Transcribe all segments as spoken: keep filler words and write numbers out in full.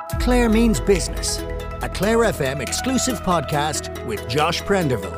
Clare Means Business, a Clare F M exclusive podcast with Josh Prenderville.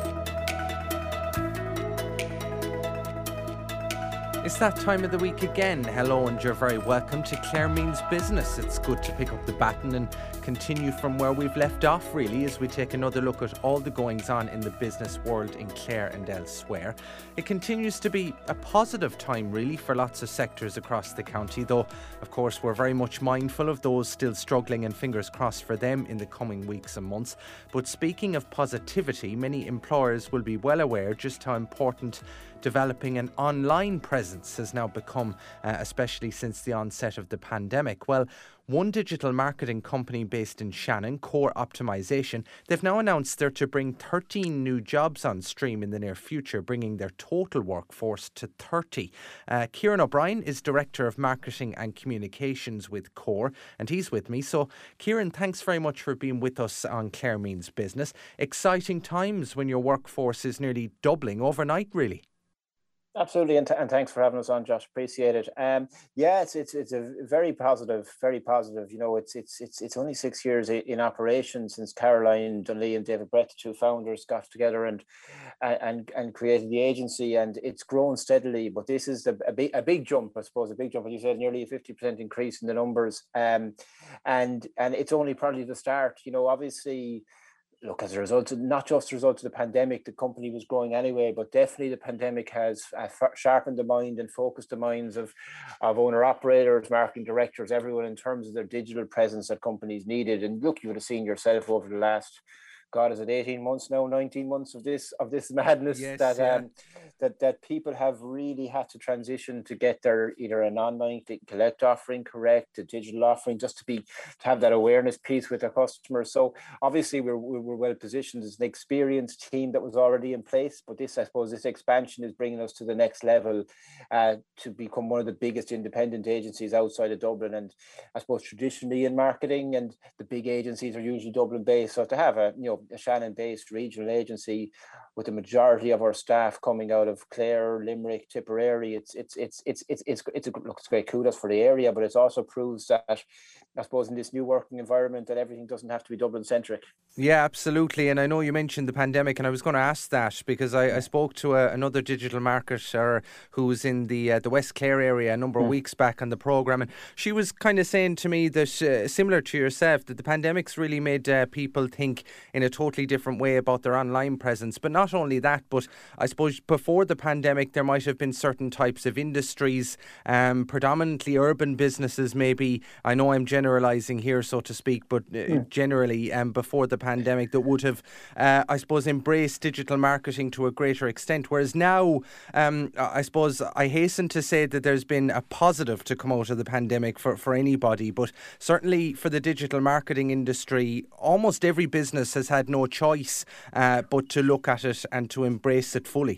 It's that time of the week again. Hello and you're very welcome to Clare Means Business. It's good to pick up the baton and continue from where we've left off, really, as we take another look at all the goings on in the business world in Clare and elsewhere. It continues to be a positive time, really, for lots of sectors across the county, though, of course, we're very much mindful of those still struggling, and fingers crossed for them in the coming weeks and months. But speaking of positivity, many employers will be well aware just how important developing an online presence has now become, uh, especially since the onset of the pandemic. Well, one digital marketing company based in Shannon, Core Optimization, they've now announced they're to bring thirteen new jobs on stream in the near future, bringing their total workforce to thirty. Uh, Kieran O'Brien is Director of Marketing and Communications with Core, and he's with me. So, Kieran, thanks very much for being with us on Clare Means Business. Exciting times when your workforce is nearly doubling overnight, really. Absolutely, and, t- and thanks for having us on, Josh. Appreciate it. Um, yeah, it's it's it's a very positive, very positive. You know, it's it's it's it's only six years in operation since Caroline Dunlea and David Brett, the two founders, got together and and and created the agency, and it's grown steadily. But this is a, a big a big jump, I suppose, a big jump. As you said, nearly a fifty percent increase in the numbers, um, and and it's only probably the start. You know, obviously. Look, as a result of, not just a result of the pandemic, the company was growing anyway, but definitely the pandemic has uh, sharpened the mind and focused the minds of, of owner-operators, marketing directors, everyone in terms of their digital presence that companies needed. And look, you would have seen yourself over the last, God, is it eighteen months now, nineteen months of this of this madness yes, that yeah. um that that people have really had to transition to get their either an online click and collect offering correct, a digital offering, just to be to have that awareness piece with their customers. So obviously we're we're well positioned as an experienced team that was already in place, but this I suppose this expansion is bringing us to the next level, uh, to become one of the biggest independent agencies outside of Dublin. And I suppose traditionally in marketing, and the big agencies are usually Dublin based, so to have a you know a Shannon-based regional agency with the majority of our staff coming out of Clare, Limerick, Tipperary, it's it's it's it's it's it's it's a look, it's great kudos for the area, but it also proves that I suppose in this new working environment that everything doesn't have to be Dublin centric. Yeah, absolutely. And I know you mentioned the pandemic, and I was going to ask that because I, I spoke to a, another digital marketer who's in the uh, the West Clare area a number of mm. weeks back on the programme, and she was kind of saying to me that, uh, similar to yourself, that the pandemic's really made uh, people think in a totally different way about their online presence. But not only that, but I suppose before the pandemic there might have been certain types of industries, um, predominantly urban businesses maybe, I know I'm generalising here so to speak, but uh, mm. generally um, before the pandemic that would have, uh, I suppose, embraced digital marketing to a greater extent. Whereas now, um, I suppose I hasten to say that there's been a positive to come out of the pandemic for, for anybody, but certainly for the digital marketing industry, almost every business has had no choice uh, but to look at it and to embrace it fully.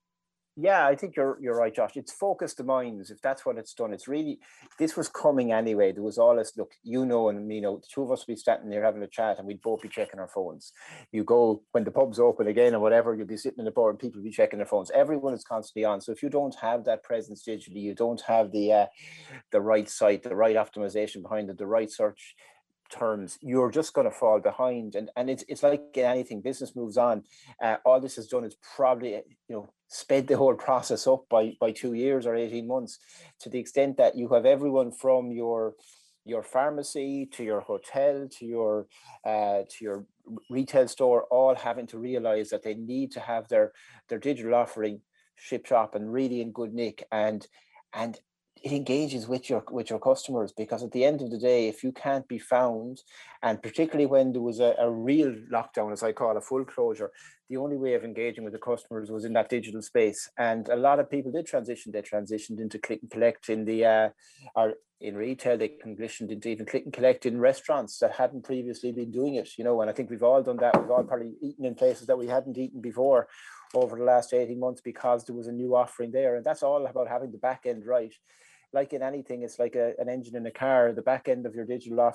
Yeah, I think you're you're right, Josh. It's focused the minds. If that's what it's done, it's really, this was coming anyway. There was all this, look, you know, and you know, the two of us would be standing there having a chat and we'd both be checking our phones. You go, when the pub's open again or whatever, you'll be sitting in the bar and people will be checking their phones. Everyone is constantly on. So if you don't have that presence digitally, you don't have the uh, the right site, the right optimization behind it, the right search terms, you're just going to fall behind. And and it's it's like anything, business moves on. Uh, all this has done is probably, you know, sped the whole process up by by two years or eighteen months, to the extent that you have everyone from your your pharmacy to your hotel to your uh, to your retail store all having to realize that they need to have their their digital offering ship shop and really in good nick, and and it engages with your with your customers, because at the end of the day, if you can't be found, and particularly when there was a, a real lockdown, as I call a full closure, the only way of engaging with the customers was in that digital space. And a lot of people did transition. They transitioned into click and collect in the uh, or in retail. They transitioned into even click and collect in restaurants that hadn't previously been doing it. You know, and I think we've all done that. We've all probably eaten in places that we hadn't eaten before over the last eighteen months because there was a new offering there. And that's all about having the back end right. Like in anything, it's like a, an engine in a car. The back end of your digital offering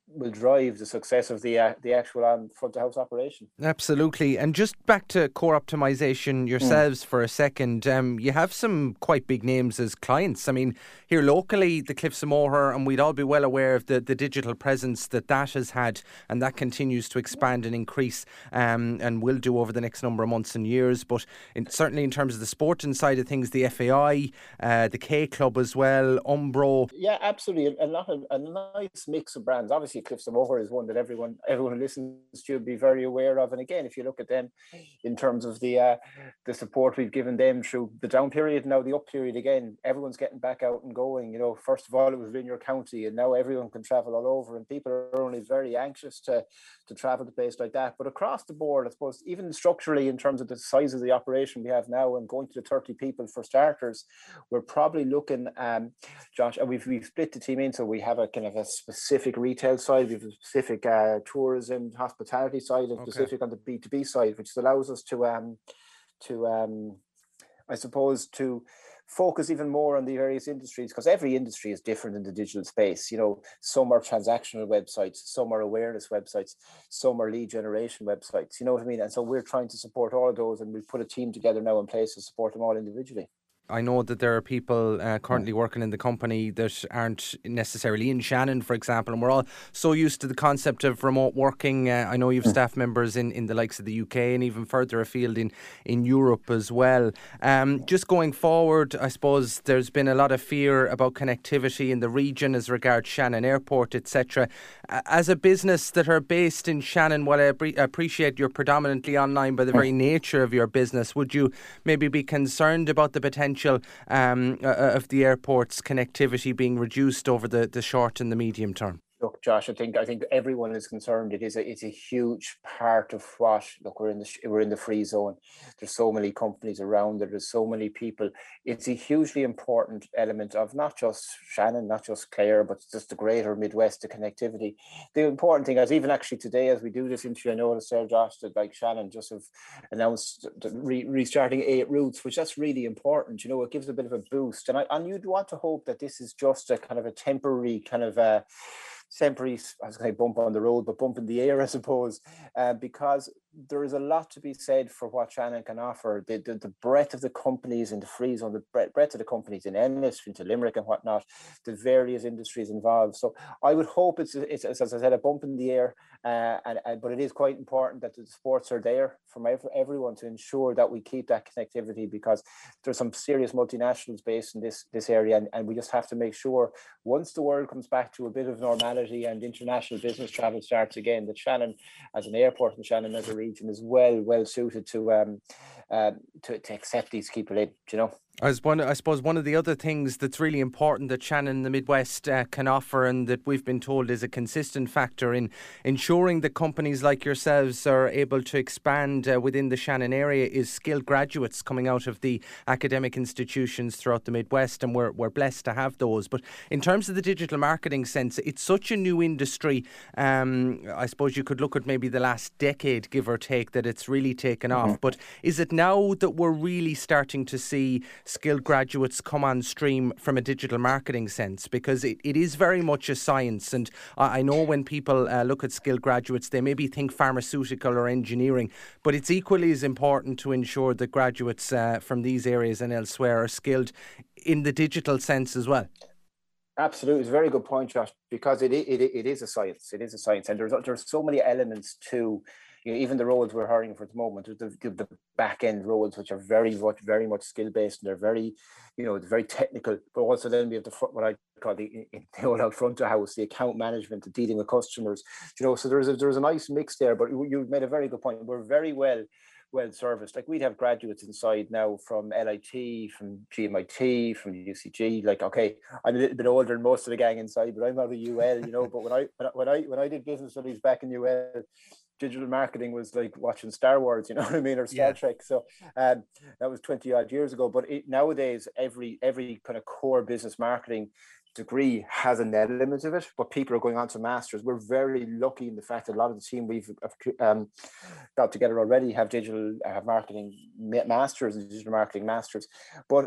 will drive the success of the uh, the actual um, front of house operation. Absolutely. And just back to core optimization yourselves mm. for a second, um, you have some quite big names as clients. I mean, here locally, the Cliffs of Moher, and we'd all be well aware of the, the digital presence that that has had, and that continues to expand and increase um, and will do over the next number of months and years. But in, certainly in terms of the sporting side of things, the F A I, uh, the K Club as well, Umbro. Yeah, absolutely. A lot of a nice mix of brands. Obviously, Cliffs of Moher is one that everyone everyone who listens to be very aware of. And again, if you look at them in terms of the uh, the support we've given them through the down period, now the up period again, everyone's getting back out and going. You know, first of all, it was in your county, and now everyone can travel all over, and people are only very anxious to to travel to a place like that. But across the board, I suppose, even structurally in terms of the size of the operation we have now, and going to the thirty people for starters, we're probably looking, um, Josh, and we've we've split the team in, so we have a kind of a specific retail side, we have a specific uh, tourism, hospitality side, and specific okay. on the B two B side, which allows us to um to um I suppose to focus even more on the various industries, because every industry is different in the digital space. You know, some are transactional websites, some are awareness websites, some are lead generation websites, you know what I mean? And so we're trying to support all of those, and we've put a team together now in place to support them all individually. I know that there are people uh, currently working in the company that aren't necessarily in Shannon, for example, and we're all so used to the concept of remote working. Uh, I know you have staff members in, in the likes of the U K and even further afield in, in Europe as well. Um, just going forward, I suppose there's been a lot of fear about connectivity in the region as regards Shannon Airport, et cetera. As a business that are based in Shannon, while I appreciate you're predominantly online by the very nature of your business, would you maybe be concerned about the potential Um, uh, of the airport's connectivity being reduced over the, the short and the medium term? Look, Josh, I think I think everyone is concerned. It is a it's a huge part of what. Look, we're in the we're in the free zone. There's so many companies around there. There's so many people. It's a hugely important element of not just Shannon, not just Clare, but just the greater Midwest, the connectivity. The important thing is, even actually today, as we do this interview, I noticed there, Josh, that like Shannon just have announced re- restarting eight routes, which that's really important. You know, it gives a bit of a boost, and I and you'd want to hope that this is just a kind of a temporary kind of a temporary, I was going to say bump on the road, but bump in the air, I suppose, uh, because there is a lot to be said for what Shannon can offer. The, the, the breadth of the companies in the free zone, the breadth, breadth of the companies in Ennis, into Limerick and whatnot, the various industries involved. So I would hope it's, it's as I said, a bump in the air, uh, and, and but it is quite important that the sports are there from every, everyone to ensure that we keep that connectivity, because there's some serious multinationals based in this, this area, and, and we just have to make sure once the world comes back to a bit of normality and international business travel starts again, that Shannon as an airport and Shannon as a region is well well suited to um uh, to, to accept these people in, you know. As one, I suppose one of the other things that's really important that Shannon in the Midwest uh, can offer, and that we've been told is a consistent factor in ensuring that companies like yourselves are able to expand uh, within the Shannon area, is skilled graduates coming out of the academic institutions throughout the Midwest, and we're, we're blessed to have those. But in terms of the digital marketing sense, it's such a new industry. Um, I suppose you could look at maybe the last decade, give or take, that it's really taken mm-hmm. off. But is it now that we're really starting to see skilled graduates come on stream from a digital marketing sense? Because it, it is very much a science, and I, I know when people uh, look at skilled graduates, they maybe think pharmaceutical or engineering, but it's equally as important to ensure that graduates uh, from these areas and elsewhere are skilled in the digital sense as well. Absolutely, it's a very good point, Josh, because it, it, it is a science. It is a science, and there's there's so many elements to, you know, even the roles we're hiring for at the moment. There's the, the back end roles, which are very much very much skill based, and they're very, you know, very technical. But also then we have the front, what I call the, the old out front of house, the account management, the dealing with customers. You know, so there's a there's a nice mix there. But you made a very good point. We're very well. well serviced. Like, we'd have graduates inside now from L I T, from G M I T, from U C G. Like, okay, I'm a little bit older than most of the gang inside, but I'm out of U L, you know. But when I when I when I did business studies back in U L, digital marketing was like watching Star Wars, you know what I mean, or Star yeah. Trek. So um, that was twenty odd years ago. But it, nowadays, every every kind of core business marketing degree has an element of it, but people are going on to masters. We're very lucky in the fact that a lot of the team we've um, got together already have digital, have marketing masters and digital marketing masters. But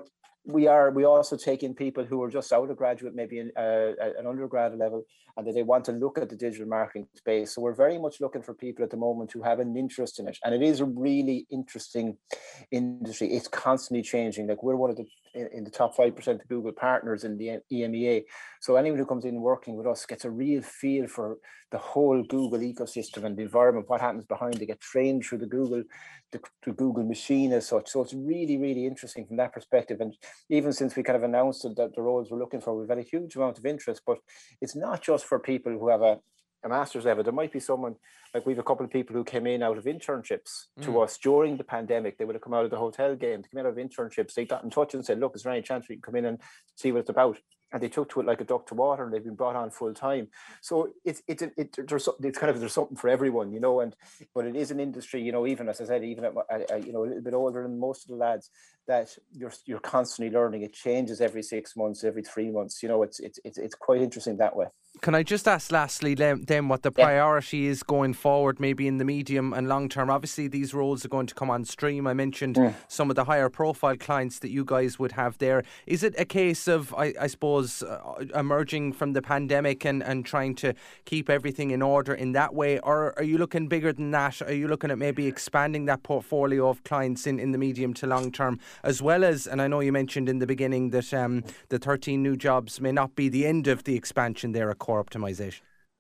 we are, we also take in people who are just out of graduate, maybe in uh, an undergrad level, and that they want to look at the digital marketing space. So we're very much looking for people at the moment who have an interest in it. And it is a really interesting industry. It's constantly changing. Like we're one of the, in, in the top five percent of Google partners in the E M E A. So anyone who comes in working with us gets a real feel for the whole Google ecosystem and the environment, what happens behind. They get trained through the Google, the, the Google machine as such. So it's really, really interesting from that perspective. And even since we kind of announced that the roles we're looking for, we've had a huge amount of interest, but it's not just for people who have a, a master's level. There might be someone, like we have a couple of people who came in out of internships mm. to us during the pandemic. They would have come out of the hotel game, they came out of internships. They got in touch and said, look, is there any chance we can come in and see what it's about? And they took to it like a duck to water, and they've been brought on full time. So it's it's it, it, there's it's kind of there's something for everyone, you know. And but it is an industry, you know. Even as I said, even at, at, you know, a little bit older than most of the lads, that you're you're constantly learning. It changes every six months, every three months. You know, it's it's it's it's quite interesting that way. Can I just ask lastly then what the priority yeah. is going forward, maybe in the medium and long term? Obviously, these roles are going to come on stream. I mentioned mm. some of the higher profile clients that you guys would have there. Is it a case of, I, I suppose, uh, emerging from the pandemic and, and trying to keep everything in order in that way? Or are you looking bigger than that? Are you looking at maybe expanding that portfolio of clients in, in the medium to long term, as well as, and I know you mentioned in the beginning that um, the thirteen new jobs may not be the end of the expansion there at Core Optimization?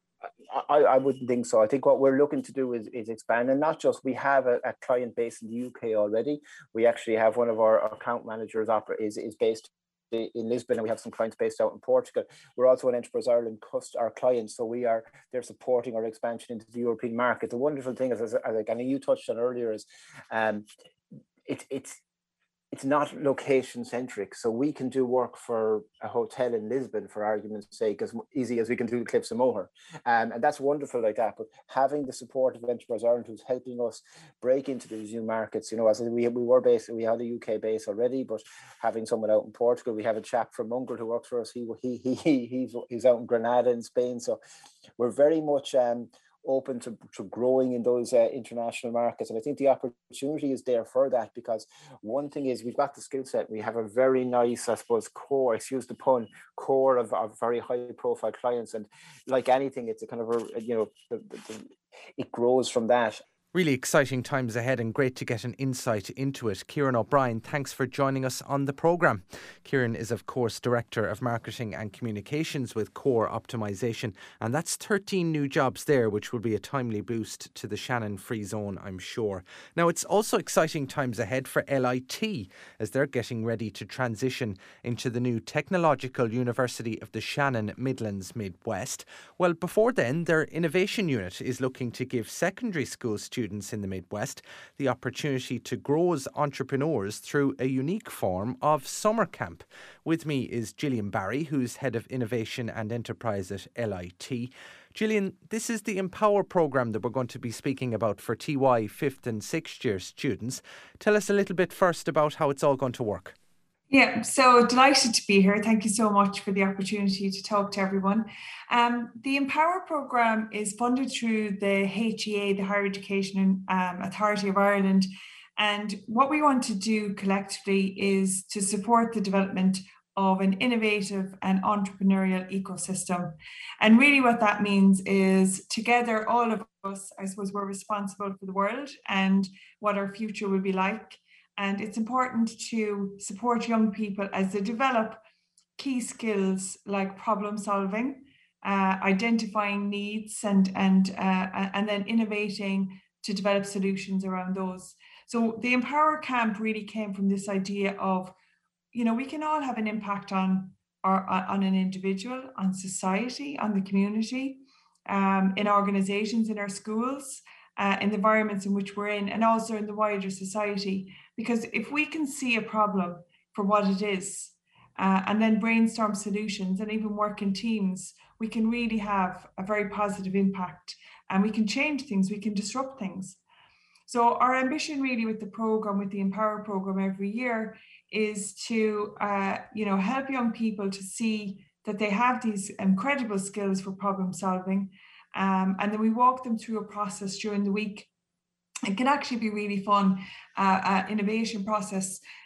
I, I wouldn't think so. I think what we're looking to do is, is expand, and not just, we have a, a client base in the U K already. We actually have one of our, our account managers opera, is, is based in Lisbon, and we have some clients based out in Portugal. We're also an Enterprise Ireland cust our clients, so we are they're supporting our expansion into the European market. The wonderful thing is, as, as like, I know you touched on earlier, is um, it, it's it's not location centric. So we can do work for a hotel in Lisbon, for argument's sake, as easy as we can do the Cliffs of Moher. Um, and that's wonderful like that. But having the support of Enterprise Ireland, who's helping us break into these new markets, you know, as we, we were based, we had a U K base already, but having someone out in Portugal, we have a chap from Mungrel who works for us. He, he, he, he he's, he's out in Granada in Spain. So we're very much um, open to, to growing in those uh, international markets. And I think the opportunity is there for that, because one thing is we've got the skill set. We have a very nice, I suppose, core, excuse the pun, core of, of very high profile clients. And like anything, it's a kind of a, you know, the, the, the, it grows from that. Really exciting times ahead, and great to get an insight into it. Kieran O'Brien, thanks for joining us on the programme. Kieran is, of course, Director of Marketing and Communications with Core Optimization, and that's thirteen new jobs there, which will be a timely boost to the Shannon Free Zone, I'm sure. Now, it's also exciting times ahead for L I T, as they're getting ready to transition into the new Technological University of the Shannon Midlands Midwest. Well, before then, their innovation unit is looking to give secondary school students Students in the Midwest the opportunity to grow as entrepreneurs through a unique form of summer camp. With me is Gillian Barry, who's Head of Innovation and Enterprise at L I T. Gillian, this is the Empower programme that we're going to be speaking about for T Y fifth and sixth year students. Tell us a little bit first about how it's all going to work. Yeah, so delighted to be here. Thank you so much for the opportunity to talk to everyone. Um, the Empower programme is funded through the H E A, the Higher Education um, Authority of Ireland. And what we want to do collectively is to support the development of an innovative and entrepreneurial ecosystem. And really what that means is together, all of us, I suppose, we're responsible for the world and what our future will be like. And it's important to support young people as they develop key skills like problem solving, uh, identifying needs, and, and, uh, and then innovating to develop solutions around those. So the Empower Camp really came from this idea of, you know, we can all have an impact on, our, on an individual, on society, on the community, um, in organizations, in our schools, Uh, in the environments in which we're in, and also in the wider society. Because if we can see a problem for what it is, uh, and then brainstorm solutions and even work in teams, we can really have a very positive impact, and we can change things, we can disrupt things. So our ambition really with the program, with the Empower program every year, is to uh, you know, help young people to see that they have these incredible skills for problem solving. Um, and then we walk them through a process during the week. It can actually be really fun, uh, uh, innovation process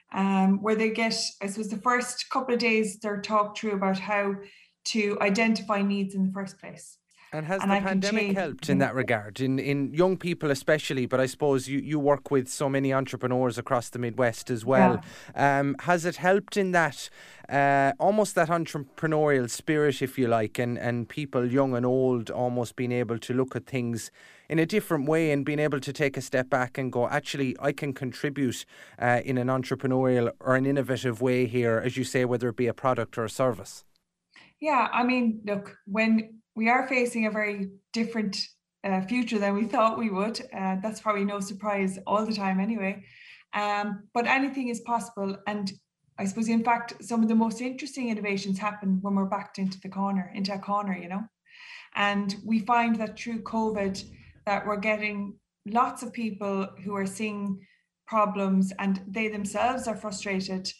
um, where they get, I suppose, the first couple of days they're talked through about how to identify needs in the first place. And has And the I can pandemic change- helped in that regard, in in young people especially, but I suppose you, you work with so many entrepreneurs across the Midwest as well. Yeah. Um, has it helped in that, uh, almost that entrepreneurial spirit, if you like, and, and people young and old almost being able to look at things in a different way and being able to take a step back and go, actually, I can contribute uh, in an entrepreneurial or an innovative way here, as you say, whether it be a product or a service? Yeah, I mean, look, when we are facing a very different uh, future than we thought we would. Uh, that's probably no surprise all the time anyway. Um, but anything is possible. And I suppose, in fact, some of the most interesting innovations happen when we're backed into the corner, into a corner, you know. And we find that through COVID, that we're getting lots of people who are seeing problems and they themselves are frustrated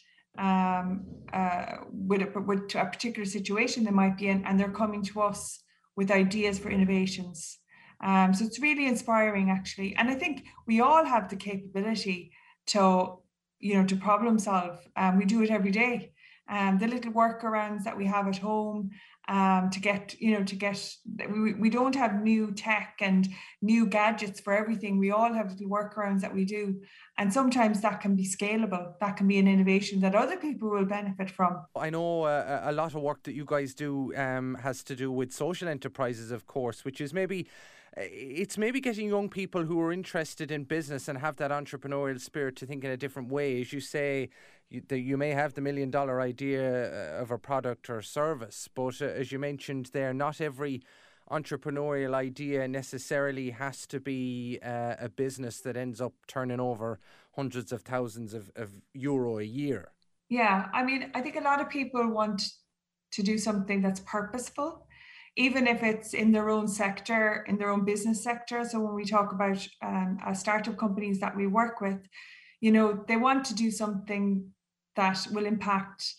um, uh, with, a, with a particular situation they might be in, and they're coming to us with ideas for innovations. Um, so it's really inspiring, actually. And I think we all have the capability to, you know, to problem solve. Um, we do it every day. Um, the little workarounds that we have at home um, to get, you know, to get, we, we don't have new tech and new gadgets for everything. We all have little workarounds that we do. And sometimes that can be scalable. That can be an innovation that other people will benefit from. I know uh, a lot of work that you guys do um, has to do with social enterprises, of course, which is maybe it's maybe getting young people who are interested in business and have that entrepreneurial spirit to think in a different way. As you say, you, the, you may have the million dollar idea of a product or service, but uh, as you mentioned there, not every entrepreneurial idea necessarily has to be uh, a business that ends up turning over hundreds of thousands of, of euro a year. Yeah, I mean, I think a lot of people want to do something that's purposeful, even if it's in their own sector, in their own business sector. So when we talk about um, uh, startup companies that we work with, you know, they want to do something that will impact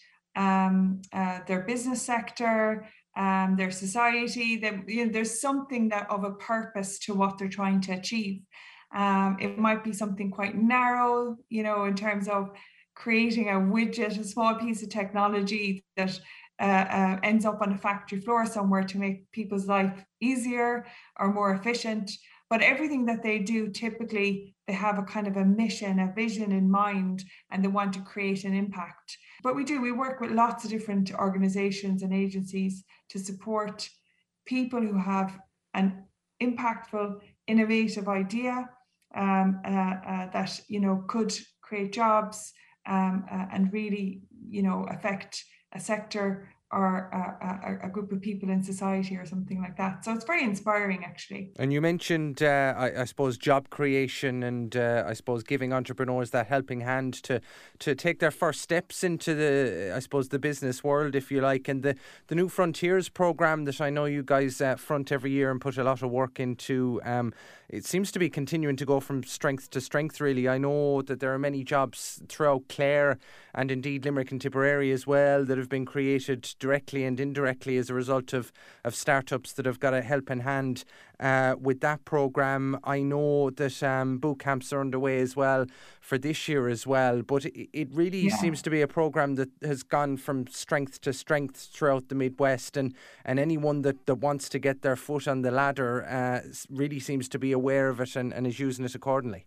um, uh, their business sector, um, their society. That, you know, there's something that of a purpose to what they're trying to achieve. Um, it might be something quite narrow, you know, in terms of creating a widget, a small piece of technology that Uh, uh, ends up on a factory floor somewhere to make people's life easier or more efficient. But everything that they do, typically, they have a kind of a mission, a vision in mind, and they want to create an impact. But we do, we work with lots of different organizations and agencies to support people who have an impactful, innovative idea um, uh, uh, that, you know, could create jobs um, uh, and really, you know, affect a sector or a, a, a group of people in society or something like that. So it's very inspiring, actually. And you mentioned, uh, I, I suppose, job creation and uh, I suppose giving entrepreneurs that helping hand to to take their first steps into the, I suppose, the business world, if you like. And the, the New Frontiers program that I know you guys uh, front every year and put a lot of work into, um, it seems to be continuing to go from strength to strength, really. I know that there are many jobs throughout Clare and indeed Limerick and Tipperary as well that have been created directly and indirectly as a result of, of startups that have got a helping hand uh, with that programme. I know that um, boot camps are underway as well for this year as well, but it, it really yeah. seems to be a programme that has gone from strength to strength throughout the Midwest, and, and anyone that, that wants to get their foot on the ladder uh, really seems to be aware of it and, and is using it accordingly.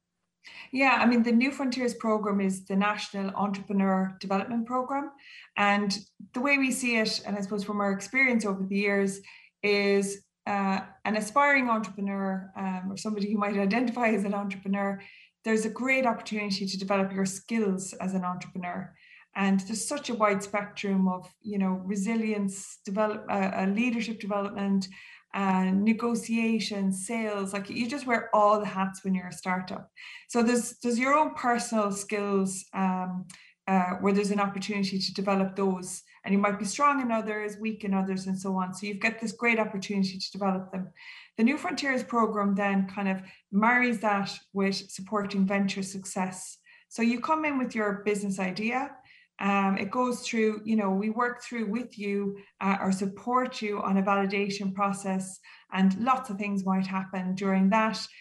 Yeah, I mean, the New Frontiers program is the National Entrepreneur Development Program. And the way we see it, and I suppose from our experience over the years, is uh, an aspiring entrepreneur um, or somebody who might identify as an entrepreneur, there's a great opportunity to develop your skills as an entrepreneur. And there's such a wide spectrum of, you know, resilience, develop, uh, leadership development, and negotiation, sales. Like, you just wear all the hats when you're a startup. So there's there's your own personal skills um, uh, where there's an opportunity to develop those, and you might be strong in others, weak in others, and so on. So you've got this great opportunity to develop them. The New Frontiers program then kind of marries that with supporting venture success. So you come in with your business idea. Um, it goes through, you know, we work through with you uh, or support you on a validation process, and lots of things might happen during that.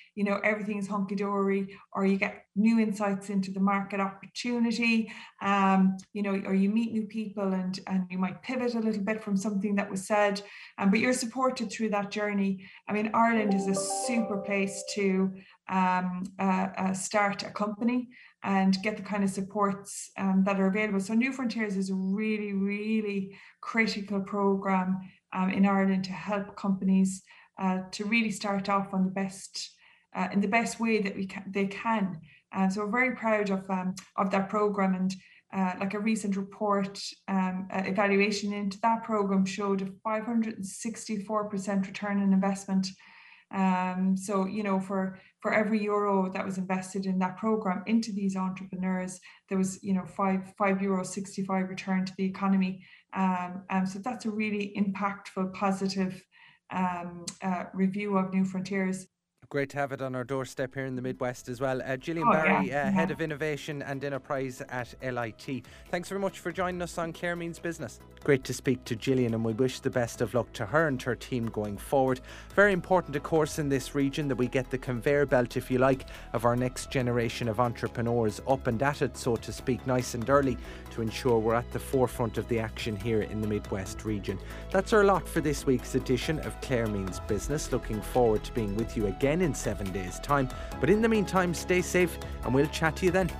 you know, everything is hunky-dory, or you get new insights into the market opportunity, um, you know, or you meet new people and, and you might pivot a little bit from something that was said, um, but you're supported through that journey. I mean, Ireland is a super place to um, uh, uh, start a company and get the kind of supports um, that are available. So New Frontiers is a really, really critical program um, in Ireland to help companies uh, to really start off on the best, uh, in the best way that we can, they can. Uh, so we're very proud of um, of that program, and uh, like a recent report um, uh, evaluation into that program showed a five hundred sixty-four percent return on investment. Um, so, you know, for, for every euro that was invested in that program into these entrepreneurs, there was, you know, five, five euro sixty-five return to the economy. Um, um, so that's a really impactful, positive um, uh, review of New Frontiers. Great to have it on our doorstep here in the Midwest as well. Uh, Gillian oh, Barry, yeah, uh, yeah. Head of Innovation and Enterprise at L I T. Thanks very much for joining us on Clare Means Business. Great to speak to Gillian, and we wish the best of luck to her and her team going forward. Very important, of course, in this region that we get the conveyor belt, if you like, of our next generation of entrepreneurs up and at it, so to speak, nice and early, to ensure we're at the forefront of the action here in the Midwest region. That's our lot for this week's edition of Clare Means Business. Looking forward to being with you again in seven days' time. But in the meantime, stay safe, and we'll chat to you then.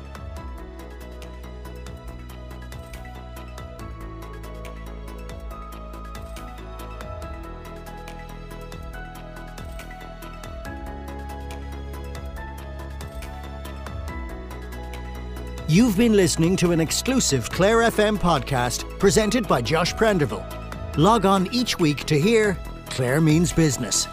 You've been listening to an exclusive Clare F M podcast presented by Josh Prendeville. Log on each week to hear Clare Means Business.